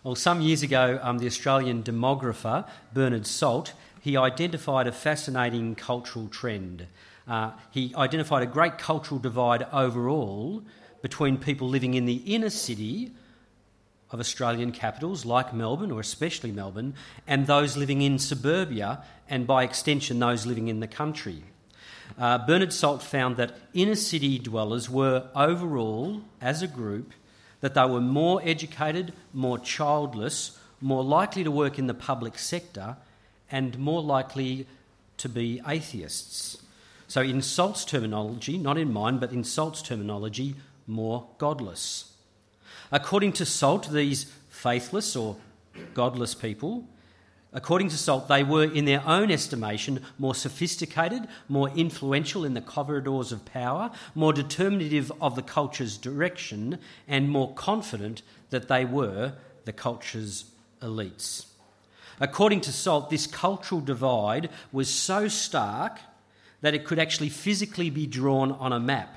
Well, some years ago, the Australian demographer Bernard Salt, he identified a fascinating cultural trend. He identified a great cultural divide overall between people living in the inner city of Australian capitals like Melbourne, or especially Melbourne, and those living in suburbia, and by extension those living in the country. Bernard Salt found that inner city dwellers were overall, as a group, that they were more educated, more childless, more likely to work in the public sector, and more likely to be atheists. So in Salt's terminology, not in mine, but in Salt's terminology, more godless. According to Salt, these faithless or godless people, according to Salt, they were, in their own estimation, more sophisticated, more influential in the corridors of power, more determinative of the culture's direction, and more confident that they were the culture's elites. According to Salt, this cultural divide was so stark that it could actually physically be drawn on a map.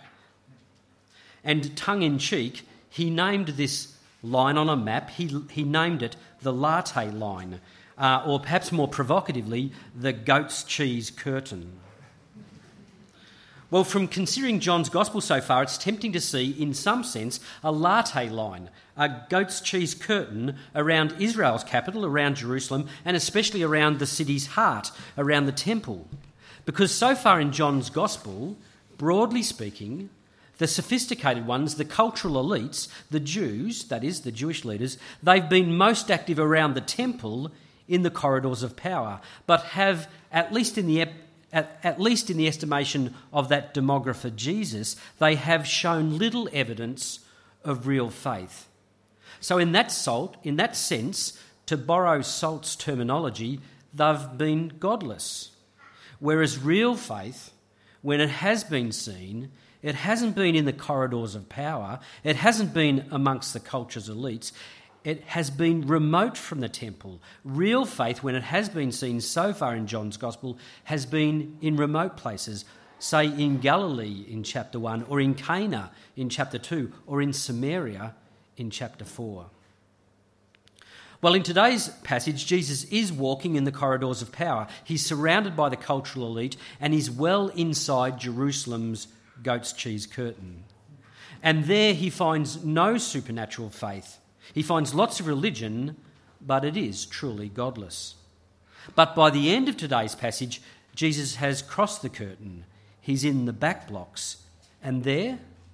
And tongue-in-cheek, he named this line on a map, he named it the latte line, or perhaps more provocatively, the goat's cheese curtain. Well, from considering John's Gospel so far, it's tempting to see, in some sense, a latte line, a goat's cheese curtain around Israel's capital, around Jerusalem, and especially around the city's heart, around the temple. Because so far in John's Gospel, broadly speaking, the sophisticated ones, the cultural elites, the Jews, that is, the Jewish leaders, they've been most active around the temple in the corridors of power, but have, at least in the estimation of that demographer Jesus, they have shown little evidence of real faith. So in that sense, to borrow Salt's terminology, they've been godless. Whereas real faith, when it has been seen, it hasn't been in the corridors of power, it hasn't been amongst the culture's elites, it has been remote from the temple. Real faith, when it has been seen so far in John's Gospel, has been in remote places, say in Galilee in chapter 1, or in Cana in chapter 2, or in Samaria in chapter 4. Well, in today's passage, Jesus is walking in the corridors of power. He's surrounded by the cultural elite, and he's well inside Jerusalem's goat's cheese curtain. And there he finds no supernatural faith. He finds lots of religion, but it is truly godless. But by the end of today's passage, Jesus has crossed the curtain. He's in the back blocks. And there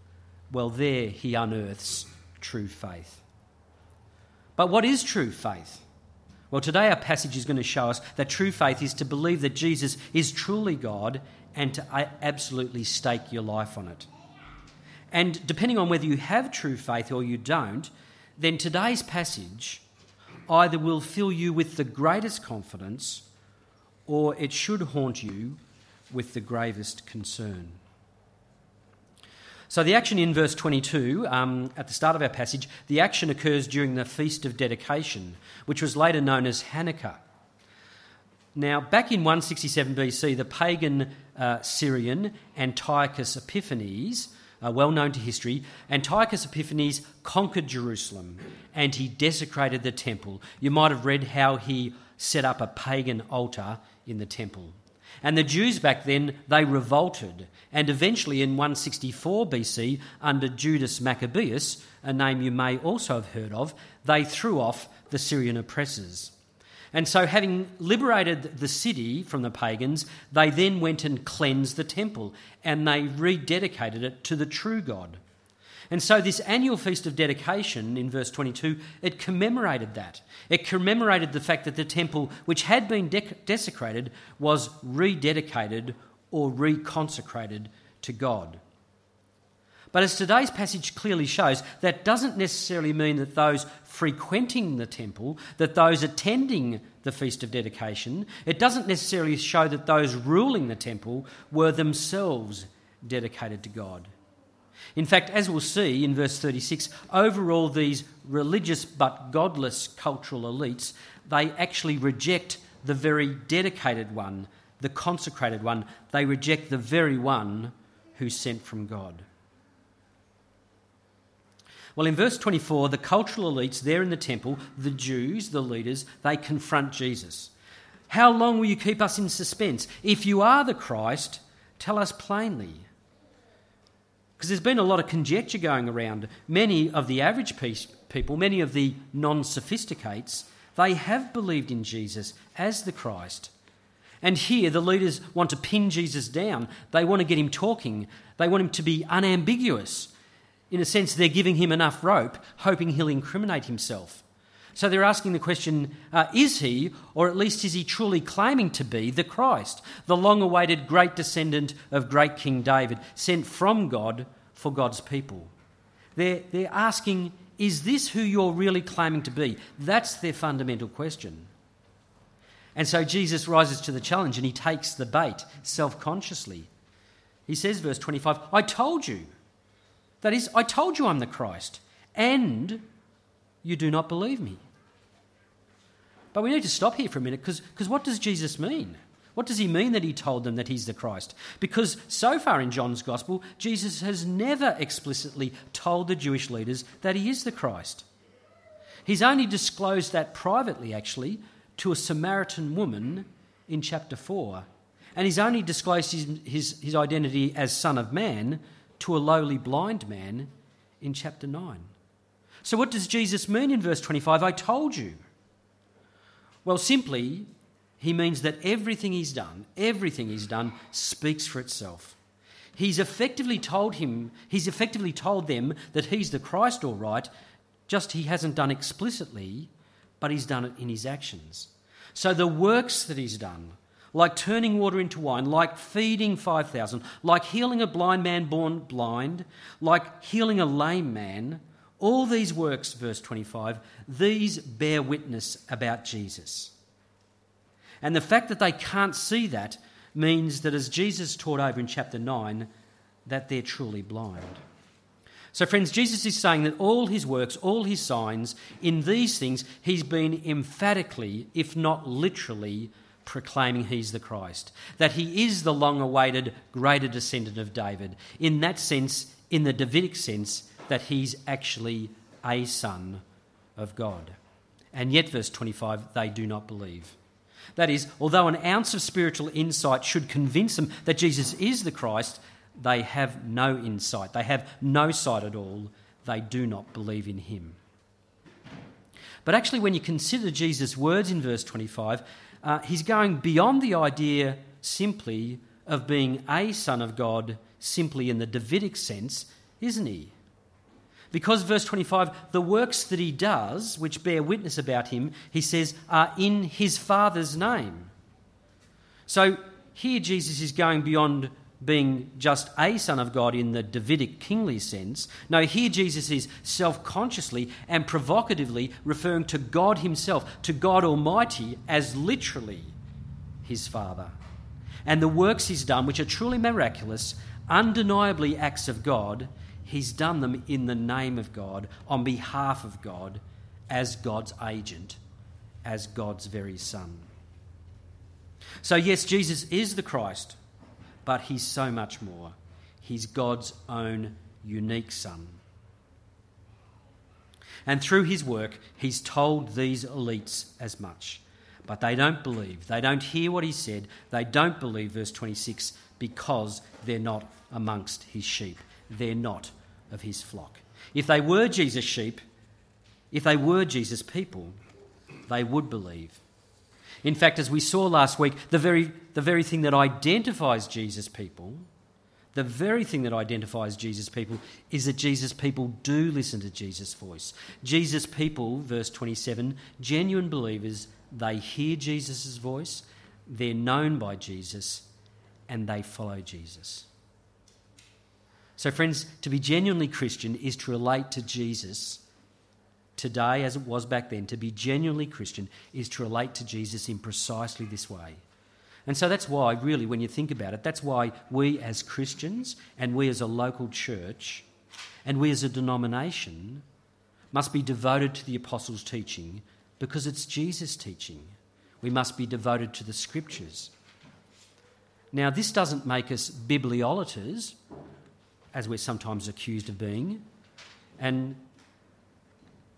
he unearths true faith. But what is true faith? Well, today our passage is going to show us that true faith is to believe that Jesus is truly God and to absolutely stake your life on it. And depending on whether you have true faith or you don't, then today's passage either will fill you with the greatest confidence or it should haunt you with the gravest concern. So the action in verse 22, at the start of our passage, the action occurs during the Feast of Dedication, which was later known as Hanukkah. Now, back in 167 BC, the pagan Syrian Antiochus Epiphanes, well known to history, Antiochus Epiphanes conquered Jerusalem and he desecrated the temple. You might have read how he set up a pagan altar in the temple. And the Jews back then, they revolted, and eventually in 164 BC, under Judas Maccabeus, a name you may also have heard of, they threw off the Syrian oppressors. And so having liberated the city from the pagans, they then went and cleansed the temple and they rededicated it to the true God. And so this annual Feast of Dedication in verse 22, it commemorated that. It commemorated the fact that the temple, which had been desecrated, was rededicated or reconsecrated to God. But as today's passage clearly shows, that doesn't necessarily mean that those frequenting the temple, that those attending the Feast of Dedication, it doesn't necessarily show that those ruling the temple were themselves dedicated to God. In fact, as we'll see in verse 36, overall these religious but godless cultural elites, they actually reject the very dedicated one, the consecrated one. They reject the very one who's sent from God. Well, in verse 24, the cultural elites there in the temple, the Jews, the leaders, they confront Jesus. How long will you keep us in suspense? If you are the Christ, tell us plainly. Because there's been a lot of conjecture going around. Many of the average people, many of the non-sophisticates, they have believed in Jesus as the Christ. And here the leaders want to pin Jesus down. They want to get him talking. They want him to be unambiguous. In a sense, they're giving him enough rope, hoping he'll incriminate himself. So they're asking the question, is he, or at least is he truly claiming to be, the Christ, the long-awaited great descendant of great King David, sent from God for God's people? They're asking, is this who you're really claiming to be? That's their fundamental question. And so Jesus rises to the challenge and he takes the bait self-consciously. He says, verse 25, I told you. That is, I told you I'm the Christ, and you do not believe me. But we need to stop here for a minute, because what does Jesus mean? What does he mean that he told them that he's the Christ? Because so far in John's Gospel, Jesus has never explicitly told the Jewish leaders that he is the Christ. He's only disclosed that privately, actually, to a Samaritan woman in chapter 4. And he's only disclosed his identity as Son of Man to a lowly blind man in chapter 9. So what does Jesus mean in verse 25? I told you. Well, simply, he means that everything he's done speaks for itself. He's effectively told them that he's the Christ, all right, just he hasn't done explicitly, but he's done it in his actions. So the works that he's done, like turning water into wine, like feeding 5,000, like healing a blind man born blind, like healing a lame man, all these works, verse 25, these bear witness about Jesus. And the fact that they can't see that means that, as Jesus taught over in chapter 9, that they're truly blind. So friends, Jesus is saying that all his works, all his signs, in these things, he's been emphatically, if not literally, proclaiming he's the Christ, that he is the long-awaited greater descendant of David. In that sense, in the Davidic sense, that he's actually a son of God. And yet, verse 25, they do not believe. That is, although an ounce of spiritual insight should convince them that Jesus is the Christ, they have no insight. They have no sight at all. They do not believe in him. But actually, when you consider Jesus' words in verse 25, he's going beyond the idea simply of being a son of God, simply in the Davidic sense, isn't he? Because, verse 25, the works that he does, which bear witness about him, he says, are in his Father's name. So here Jesus is going beyond being just a son of God in the Davidic kingly sense. No, here Jesus is self-consciously and provocatively referring to God himself, to God Almighty, as literally his Father. And the works he's done, which are truly miraculous, undeniably acts of God, he's done them in the name of God, on behalf of God, as God's agent, as God's very Son. So yes, Jesus is the Christ, but he's so much more. He's God's own unique Son. And through his work, he's told these elites as much. But they don't believe. They don't hear what he said. They don't believe, verse 26, because they're not amongst his sheep. They're not of his flock. If they were Jesus' sheep, if they were Jesus' people, they would believe. In fact, as we saw last week, the very thing that identifies Jesus' people, is that Jesus' people do listen to Jesus' voice. Jesus' people, verse 27, genuine believers, they hear Jesus' voice, they're known by Jesus, and they follow Jesus. So friends, to be genuinely Christian is to relate to Jesus today as it was back then. To be genuinely Christian is to relate to Jesus in precisely this way. And so that's why, really, when you think about it, that's why we as Christians and we as a local church and we as a denomination must be devoted to the apostles' teaching, because it's Jesus' teaching. We must be devoted to the Scriptures. Now, this doesn't make us bibliolaters, as we're sometimes accused of being, and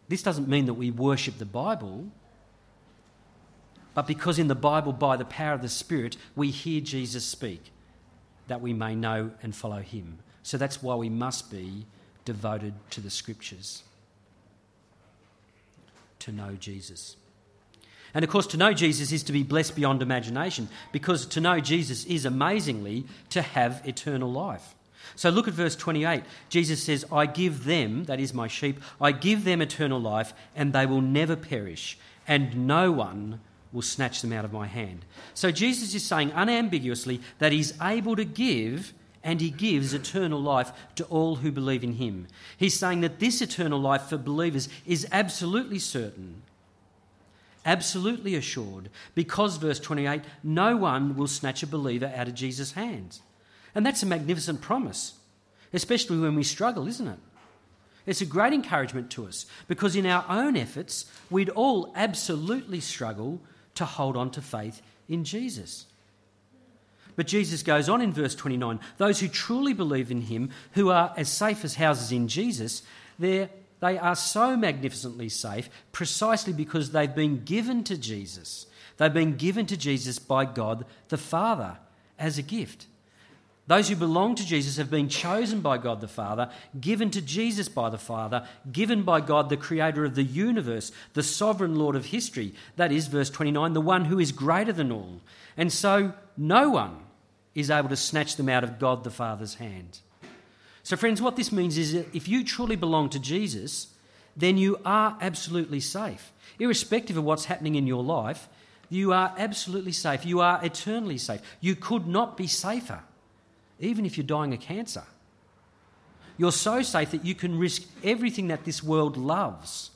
This doesn't mean that we worship the Bible, but because in the Bible, by the power of the Spirit, we hear Jesus speak, that we may know and follow him. So that's why we must be devoted to the Scriptures, to know Jesus. And of course, to know Jesus is to be blessed beyond imagination, because to know Jesus is amazingly to have eternal life. So look at verse 28. Jesus says, I give them, that is my sheep, I give them eternal life, and they will never perish, and no one will snatch them out of my hand. So Jesus is saying unambiguously that he's able to give, and he gives eternal life to all who believe in him. He's saying that this eternal life for believers is absolutely certain, absolutely assured, because, verse 28, no one will snatch a believer out of Jesus' hands. And that's a magnificent promise, especially when we struggle, isn't it? It's a great encouragement to us, because in our own efforts, we'd all absolutely struggle to hold on to faith in Jesus. But Jesus goes on in verse 29, those who truly believe in him, who are as safe as houses in Jesus, they are so magnificently safe precisely because they've been given to Jesus. They've been given to Jesus by God the Father as a gift. Those who belong to Jesus have been chosen by God the Father, given to Jesus by the Father, given by God the creator of the universe, the sovereign Lord of history. That is, verse 29, the one who is greater than all. And so no one is able to snatch them out of God the Father's hand. So friends, what this means is that if you truly belong to Jesus, then you are absolutely safe. Irrespective of what's happening in your life, you are absolutely safe. You are eternally safe. You could not be safer, even if you're dying of cancer. You're so safe that you can risk everything that this world loves,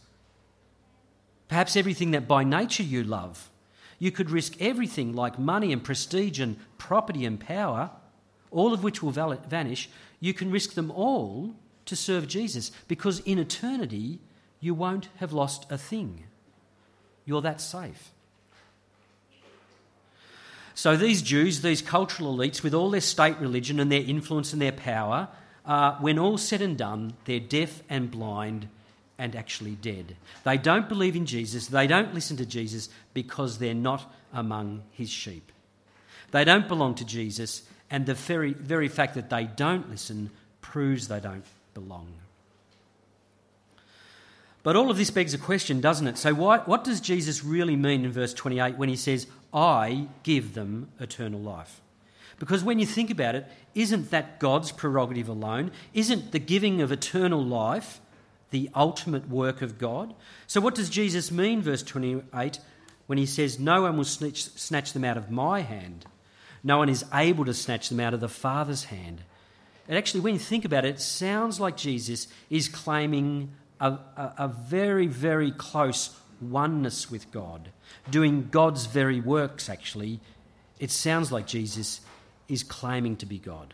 perhaps everything that by nature you love. You could risk everything like money and prestige and property and power, all of which will vanish. You can risk them all to serve Jesus, because in eternity you won't have lost a thing. You're that safe. So these Jews, these cultural elites, with all their state religion and their influence and their power, when all's said and done, they're deaf and blind and actually dead. They don't believe in Jesus. They don't listen to Jesus because they're not among his sheep. They don't belong to Jesus, and the very fact that they don't listen proves they don't belong. But all of this begs a question, doesn't it? So what does Jesus really mean in verse 28 when he says, I give them eternal life? Because when you think about it, isn't that God's prerogative alone? Isn't the giving of eternal life the ultimate work of God? So what does Jesus mean, verse 28, when he says, no one will snatch them out of my hand? No one is able to snatch them out of the Father's hand. And actually, when you think about it, it sounds like Jesus is claiming a very, very close oneness with God, doing God's very works, actually. It sounds like Jesus is claiming to be God.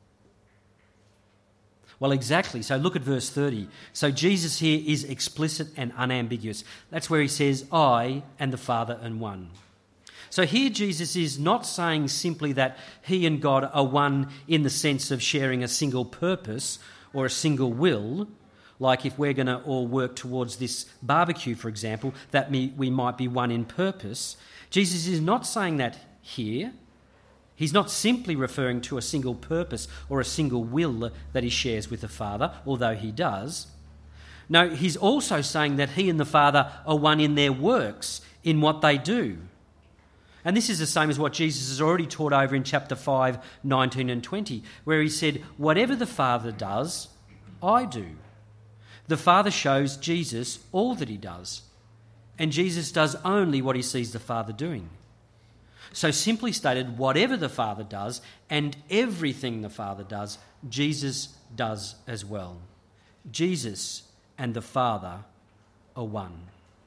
Well, exactly. So look at verse 30. So Jesus here is explicit and unambiguous. That's where he says, I and the Father are one. So here Jesus is not saying simply that he and God are one in the sense of sharing a single purpose or a single will, like if we're going to all work towards this barbecue, for example, that we might be one in purpose. Jesus is not saying that here. He's not simply referring to a single purpose or a single will that he shares with the Father, although he does. No, he's also saying that he and the Father are one in their works, in what they do. And this is the same as what Jesus has already taught over in chapter 5, 19 and 20, where he said, whatever the Father does, I do. The Father shows Jesus all that he does, and Jesus does only what he sees the Father doing. So simply stated, whatever the Father does and everything the Father does, Jesus does as well. Jesus and the Father are one.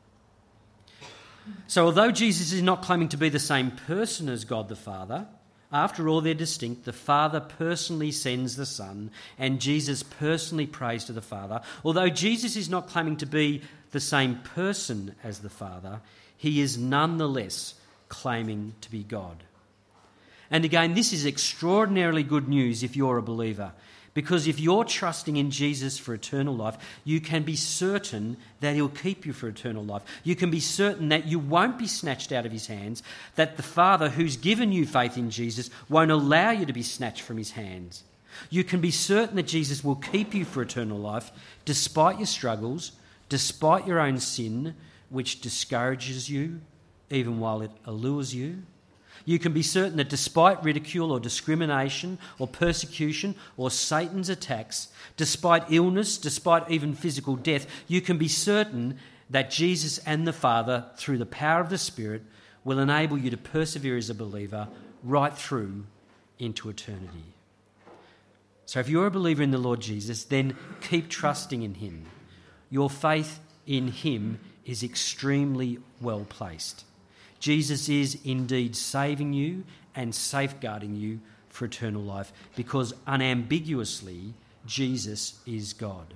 So although Jesus is not claiming to be the same person as God the Father, after all they're distinct, the Father personally sends the Son and Jesus personally prays to the Father. Although Jesus is not claiming to be the same person as the Father, he is nonetheless claiming to be God. And again, this is extraordinarily good news if you're a believer, Because if you're trusting in Jesus for eternal life, you can be certain that he'll keep you for eternal life. You can be certain that you won't be snatched out of his hands, that the Father who's given you faith in Jesus won't allow you to be snatched from his hands. You can be certain that Jesus will keep you for eternal life despite your struggles, despite your own sin, which discourages you, even while it allures you. You can be certain that despite ridicule or discrimination or persecution or Satan's attacks, despite illness, despite even physical death, you can be certain that Jesus and the Father, through the power of the Spirit, will enable you to persevere as a believer right through into eternity. So if you're a believer in the Lord Jesus, then keep trusting in him. Your faith in him is extremely well placed. Jesus is indeed saving you and safeguarding you for eternal life because unambiguously Jesus is God.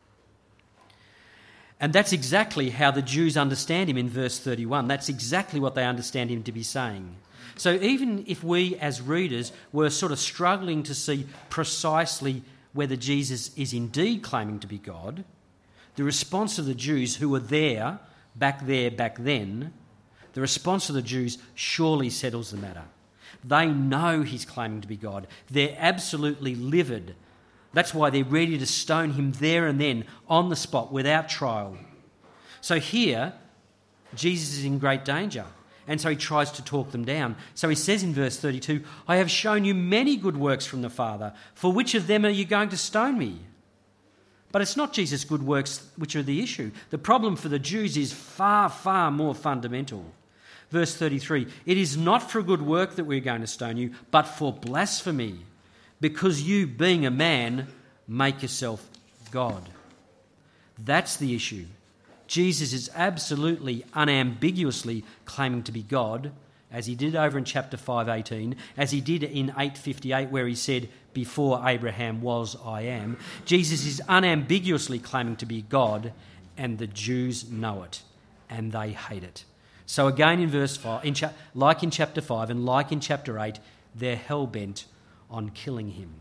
And that's exactly how the Jews understand him in verse 31. That's exactly what they understand him to be saying. So even if we as readers were sort of struggling to see precisely whether Jesus is indeed claiming to be God, the response of the Jews who were back then, the response of the Jews surely settles the matter. They know he's claiming to be God. They're absolutely livid. That's why they're ready to stone him there and then, on the spot, without trial. So here, Jesus is in great danger, and so he tries to talk them down. So he says in verse 32, "I have shown you many good works from the Father. For which of them are you going to stone me?" But it's not Jesus' good works which are the issue. The problem for the Jews is far, far more fundamental. Verse 33, "It is not for a good work that we're going to stone you, but for blasphemy, because you, being a man, make yourself God." That's the issue. Jesus is absolutely, unambiguously claiming to be God, as he did over in chapter 5:18, as he did in 8:58, where he said, "Before Abraham was, I am." Jesus is unambiguously claiming to be God, and the Jews know it, and they hate it. So again in verse 5, like in chapter 5 and like in chapter 8, they're hell-bent on killing him.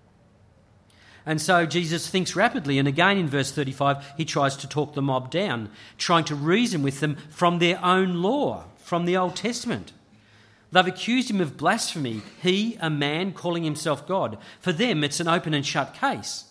And so Jesus thinks rapidly, and again in verse 35, he tries to talk the mob down, trying to reason with them from their own law, from the Old Testament. They've accused him of blasphemy, he, a man, calling himself God. For them, it's an open and shut case.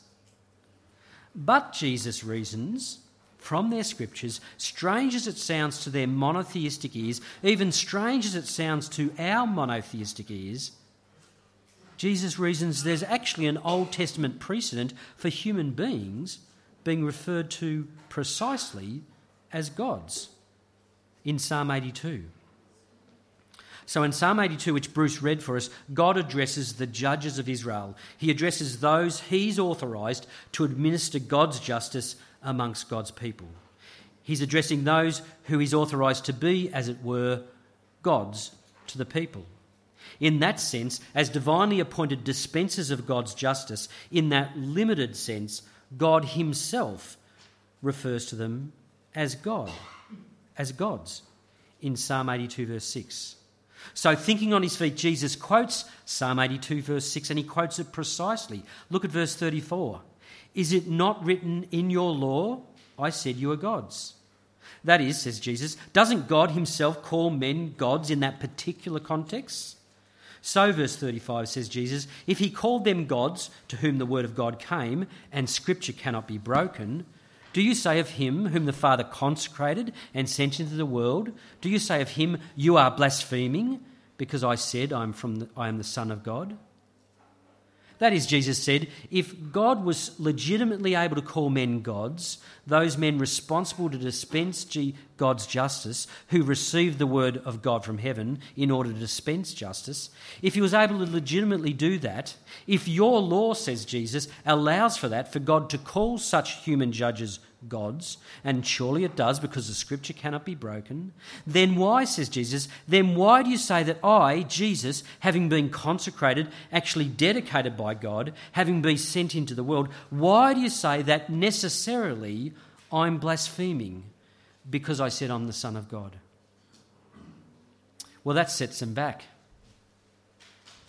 But Jesus reasons from their scriptures, strange as it sounds to their monotheistic ears, even strange as it sounds to our monotheistic ears, Jesus reasons there's actually an Old Testament precedent for human beings being referred to precisely as gods in Psalm 82. So in Psalm 82, which Bruce read for us, God addresses the judges of Israel. He addresses those he's authorised to administer God's justice amongst God's people. He's addressing those who he's authorised to be, as it were, gods to the people. In that sense, as divinely appointed dispensers of God's justice, in that limited sense, God himself refers to them as God, as gods, in Psalm 82 verse 6. So thinking on his feet, Jesus quotes Psalm 82 verse 6, and he quotes it precisely. Look at verse 34. "Is it not written in your law, I said you are gods?" That is, says Jesus, doesn't God himself call men gods in that particular context? So, verse 35 says Jesus, if he called them gods to whom the word of God came, and scripture cannot be broken, do you say of him whom the Father consecrated and sent into the world, do you say of him, you are blaspheming, because I said I am the Son of God? That is, Jesus said, if God was legitimately able to call men gods, those men responsible to dispense God's justice, who received the word of God from heaven in order to dispense justice, if he was able to legitimately do that, if your law, says Jesus, allows for that, for God to call such human judges gods, and surely it does because the scripture cannot be broken, then why, says Jesus, then why do you say that I, Jesus, having been consecrated, actually dedicated by God, having been sent into the world, why do you say that necessarily I'm blaspheming because I said I'm the Son of God? Well, that sets them back.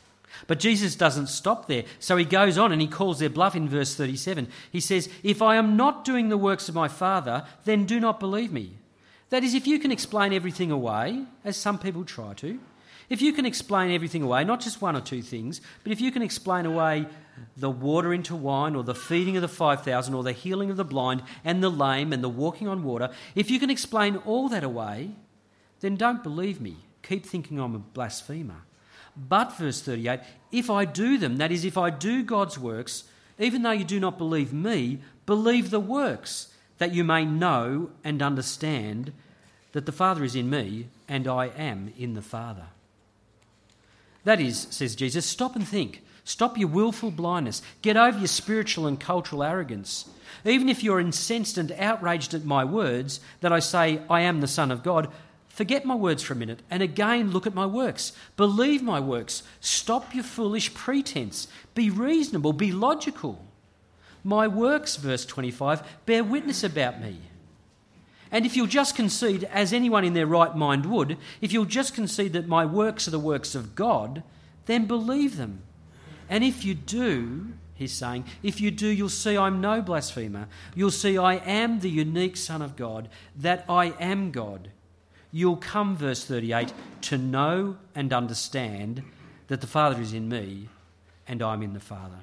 But Jesus doesn't stop there. So he goes on and he calls their bluff in verse 37. He says, "If I am not doing the works of my Father, then do not believe me." That is, if you can explain everything away, as some people try to, if you can explain everything away, not just one or two things, but if you can explain away the water into wine, or the feeding of the 5,000, or the healing of the blind and the lame and the walking on water, if you can explain all that away, then don't believe me. Keep thinking I'm a blasphemer. But, verse 38, if I do them, that is, if I do God's works, even though you do not believe me, believe the works, that you may know and understand that the Father is in me and I am in the Father. That is, says Jesus, stop and think. Stop your willful blindness. Get over your spiritual and cultural arrogance. Even if you're incensed and outraged at my words, that I say I am the Son of God, forget my words for a minute and again look at my works. Believe my works. Stop your foolish pretense. Be reasonable. Be logical. My works, verse 25, bear witness about me. And if you'll just concede, as anyone in their right mind would, if you'll just concede that my works are the works of God, then believe them. And if you do, he's saying, if you do, you'll see I'm no blasphemer. You'll see I am the unique Son of God, that I am God. You'll come, verse 38, to know and understand that the Father is in me and I'm in the Father.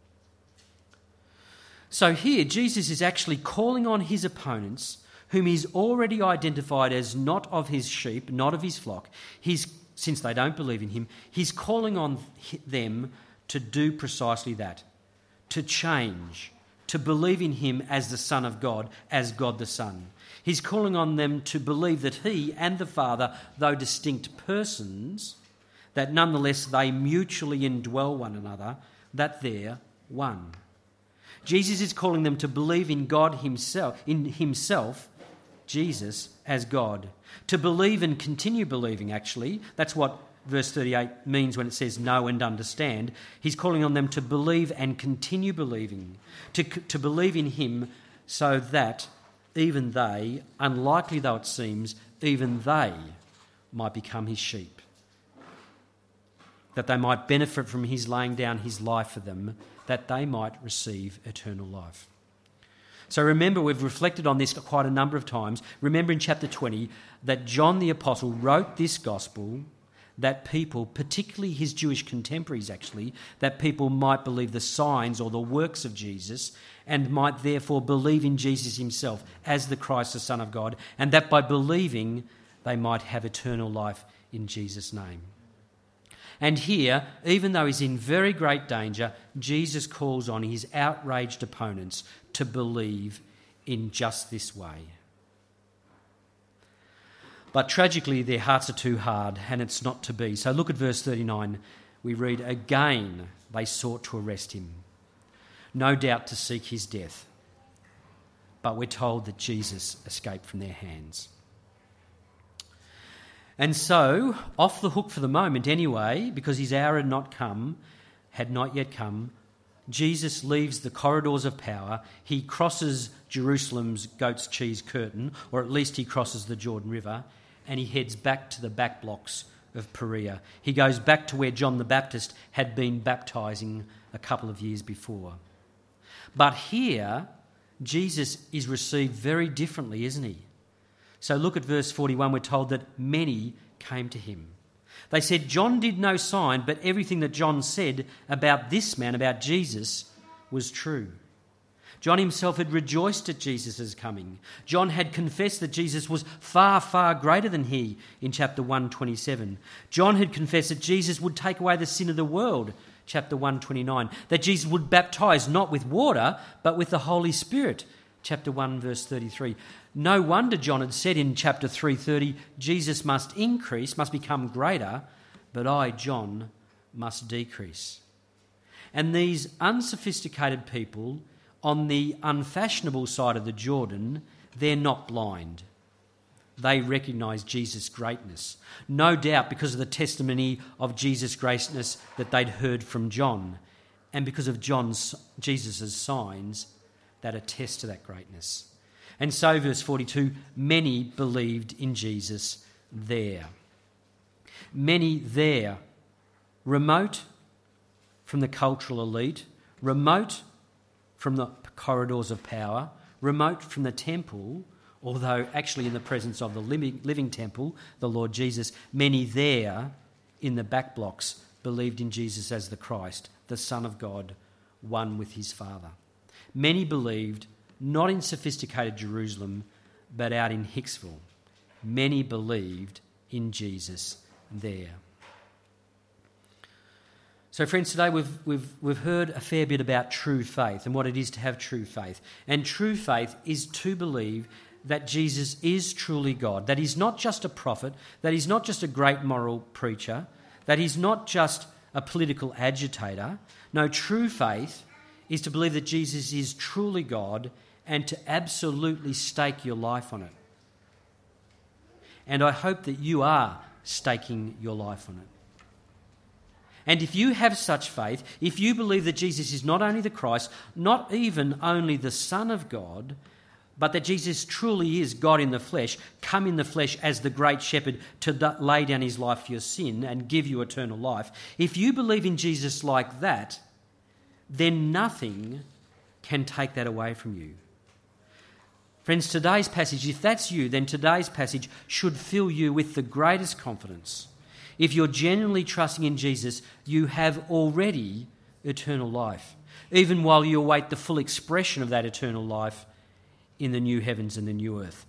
So here, Jesus is actually calling on his opponents, whom he's already identified as not of his sheep, not of his flock. Since they don't believe in him, he's calling on them to do precisely that, to change, to believe in him as the Son of God, as God the Son. He's calling on them to believe that he and the Father, though distinct persons, that nonetheless they mutually indwell one another, that they're one. Jesus is calling them to believe in God himself, Jesus, as God. To believe and continue believing, actually. That's what verse 38 means when it says know and understand. He's calling on them to believe and continue believing, to believe in him so that even they, unlikely though it seems, even they might become his sheep, that they might benefit from his laying down his life for them, that they might receive eternal life. So remember, we've reflected on this quite a number of times. Remember in chapter 20 that John the Apostle wrote this gospel that people, particularly his Jewish contemporaries actually, that people might believe the signs or the works of Jesus and might therefore believe in Jesus himself as the Christ, the Son of God, and that by believing they might have eternal life in Jesus' name. And here, even though he's in very great danger, Jesus calls on his outraged opponents to believe in just this way. But tragically, their hearts are too hard, and it's not to be. So look at verse 39. We read, again they sought to arrest him, no doubt to seek his death. But we're told that Jesus escaped from their hands. And so, off the hook for the moment anyway, because his hour had not yet come, Jesus leaves the corridors of power. He crosses Jerusalem's goat's cheese curtain, or at least he crosses the Jordan River, and he heads back to the back blocks of Perea. He goes back to where John the Baptist had been baptising a couple of years before. But here, Jesus is received very differently, isn't he? So look at verse 41. We're told that many came to him. They said, John did no sign, but everything that John said about this man, about Jesus, was true. John himself had rejoiced at Jesus' coming. John had confessed that Jesus was far, far greater than he in chapter 1:27. John had confessed that Jesus would take away the sin of the world, chapter 1:29. That Jesus would baptise not with water, but with the Holy Spirit, chapter 1, verse 33. No wonder John had said in chapter 3:30, Jesus must increase, must become greater, but I, John, must decrease. And these unsophisticated people on the unfashionable side of the Jordan, they're not blind. They recognise Jesus' greatness, no doubt because of the testimony of Jesus' greatness that they'd heard from John, and because of Jesus' signs that attest to that greatness. And so, verse 42, many believed in Jesus there. Many there, remote, from the cultural elite, remote from the corridors of power, remote from the temple, although actually in the presence of the living temple, the Lord Jesus, many there in the back blocks believed in Jesus as the Christ, the Son of God, one with his Father. Many believed not in sophisticated Jerusalem, but out in Hicksville. Many believed in Jesus there. So friends, today we've heard a fair bit about true faith and what it is to have true faith. And true faith is to believe that Jesus is truly God, that he's not just a prophet, that he's not just a great moral preacher, that he's not just a political agitator. No, true faith is to believe that Jesus is truly God and to absolutely stake your life on it. And I hope that you are staking your life on it. And if you have such faith, if you believe that Jesus is not only the Christ, not even only the Son of God, but that Jesus truly is God in the flesh, come in the flesh as the great shepherd to lay down his life for your sin and give you eternal life, if you believe in Jesus like that, then nothing can take that away from you. Friends, today's passage, if that's you, then today's passage should fill you with the greatest confidence. If you're genuinely trusting in Jesus, you have already eternal life, even while you await the full expression of that eternal life in the new heavens and the new earth.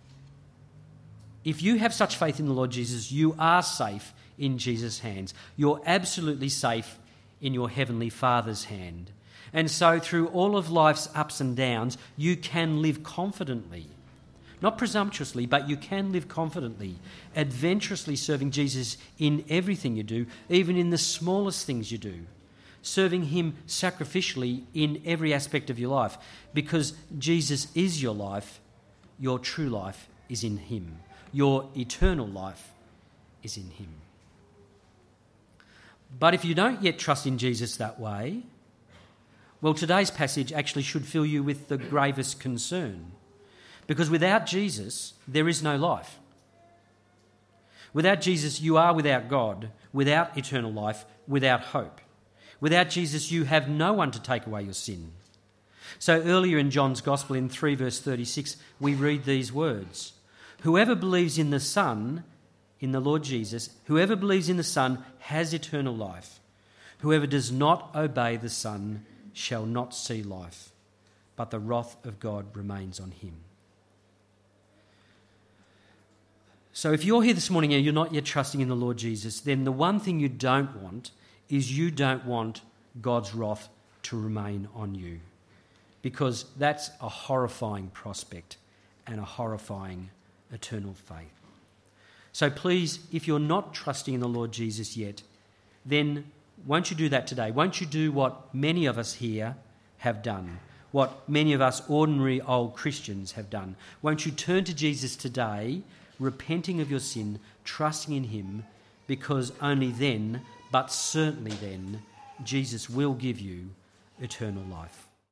If you have such faith in the Lord Jesus, you are safe in Jesus' hands. You're absolutely safe in your heavenly Father's hand. And so through all of life's ups and downs, you can live confidently. Not presumptuously, but you can live confidently, adventurously serving Jesus in everything you do, even in the smallest things you do, serving him sacrificially in every aspect of your life, because Jesus is your life, your true life is in him. Your eternal life is in him. But if you don't yet trust in Jesus that way, well, today's passage actually should fill you with the gravest concern. Because without Jesus, there is no life. Without Jesus, you are without God, without eternal life, without hope. Without Jesus, you have no one to take away your sin. So earlier in John's Gospel, in 3 verse 36, we read these words: "Whoever believes in the Son, in the Lord Jesus, whoever believes in the Son has eternal life. Whoever does not obey the Son shall not see life, but the wrath of God remains on him." So if you're here this morning and you're not yet trusting in the Lord Jesus, then the one thing you don't want is you don't want God's wrath to remain on you, because that's a horrifying prospect and a horrifying eternal fate. So please, if you're not trusting in the Lord Jesus yet, then won't you do that today? Won't you do what many of us here have done, what many of us ordinary old Christians have done? Won't you turn to Jesus today, repenting of your sin, trusting in him, because only then, but certainly then, Jesus will give you eternal life.